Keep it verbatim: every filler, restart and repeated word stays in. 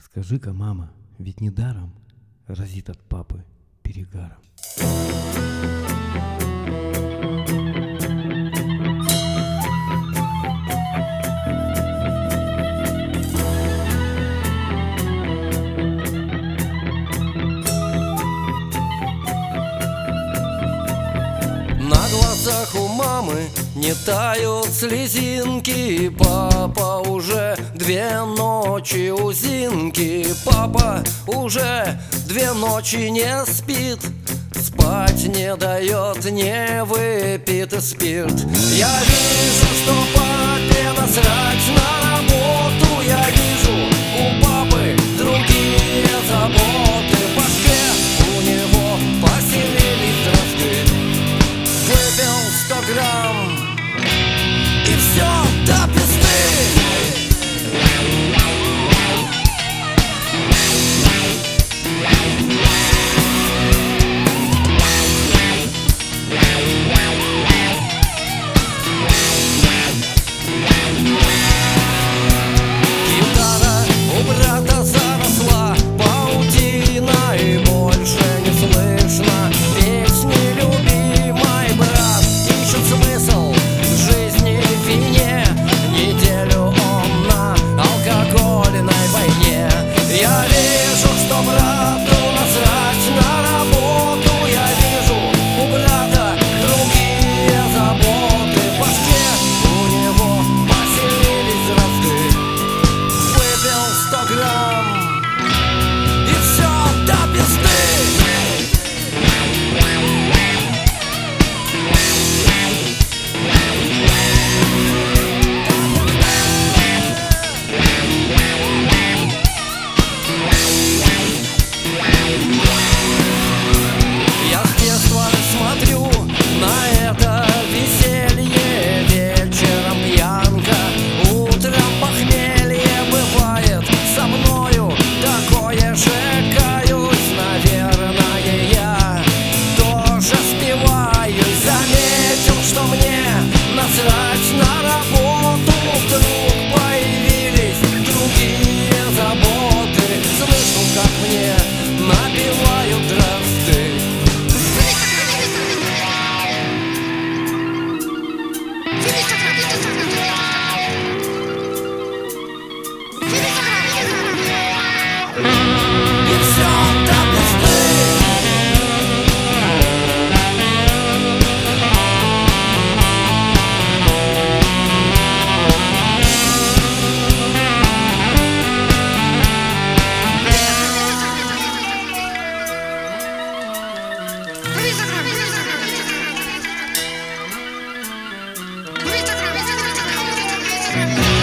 Скажи-ка, мама, ведь недаром разит от папы перегаром. На глазах у мамы не тают слезинки. Папа уже две ночи у Зинки. Папа уже две ночи не спит, спать не дает, не выпит спирт. Я вижу, что папе насрать на работу. Я вижу, у папы другие заботы. В башке у него поселились дрожки. Выпил сто грамм и все до пизды. Гитара у брата заросла паутиной, больше не слышно песни любимой. Брат ищет смысл в жизни в вине, неделю он на алкогольной войне. Я вижу, что брату насрать на работу. Я вижу, у брата другие заботы. В башке у него поселились дрозды. Выпил сто грамм и все до пизды. Я с детства смотрю на это веселье. Вечером пьянка, утром похмелье. Бывает со мною такое же, каюсь. Наверное, я тоже спиваюсь. Заметил, что мне насрать на работу. Вдруг появились другие заботы. Слышу, как мне набивают дрозды. И все до пизды. Thank you.